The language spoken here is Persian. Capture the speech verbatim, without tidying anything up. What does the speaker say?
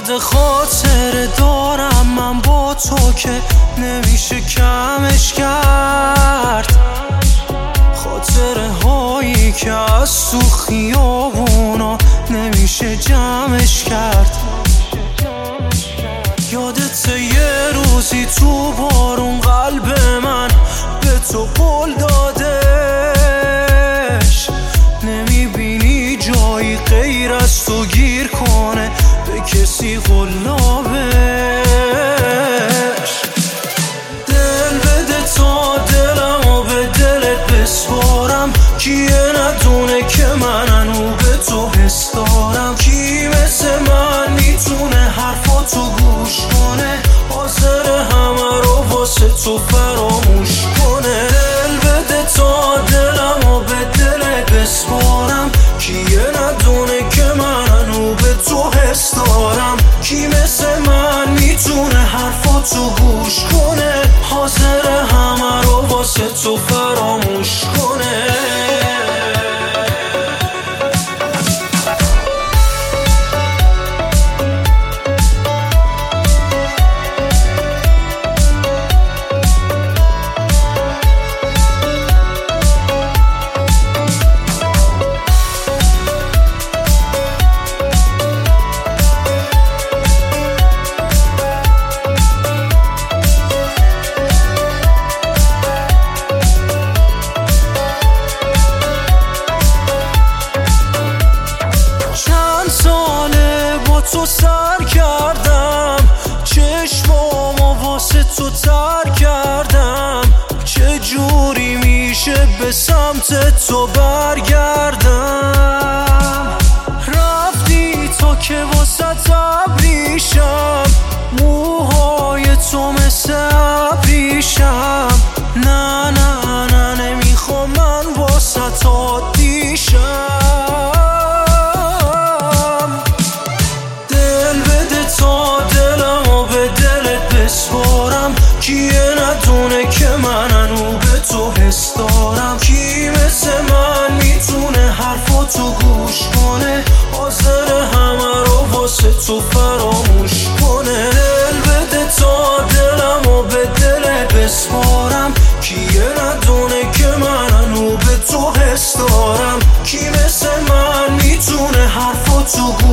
یاد خاطر دارم من با تو که نمیشه کمش کرد، خاطره هایی که از تو خیابونا نمیشه جمعش کرد. یادت یه روزی تو بارون قلب من به تو قول دادش، نمیبینی جایی غیر از تو گیر کنه به کسی قلابش. دل بده تا دلم و به دلت بسپارم، کیه ندونه که من انو به تو حس دارم. کی مثل من میتونه حرفاتو گوش کنه، حاضر همه رو واسه تو فراموش کنه. دل بده تا دلم و به دلت بسپارم، کیه ندونه که من انو به تو حس دارم. کی مثل من میتونه حرفاتو گوش کنه، حاضر همه رو واسه تو فراموش کنه. تو سر کردم چشمامو واسه تو تر کردم، چه جوری میشه به سمت تو برگردم. رفتی تا که واسه ابریشم، موهای تو مثل ابریشم. نه نه نه نمیخوام من واسه عادی شم. کیه ندونه که من انو به تو حس دارم. کی مثل من میتونه حرفاتو گوش کنه، حاضر همه رو واسه تو فراموش کنه. دل بده تا دلم و به دلت بسپارم، کیه ندونه که من انو به تو حس دارم. کی مثل من میتونه حرفاتو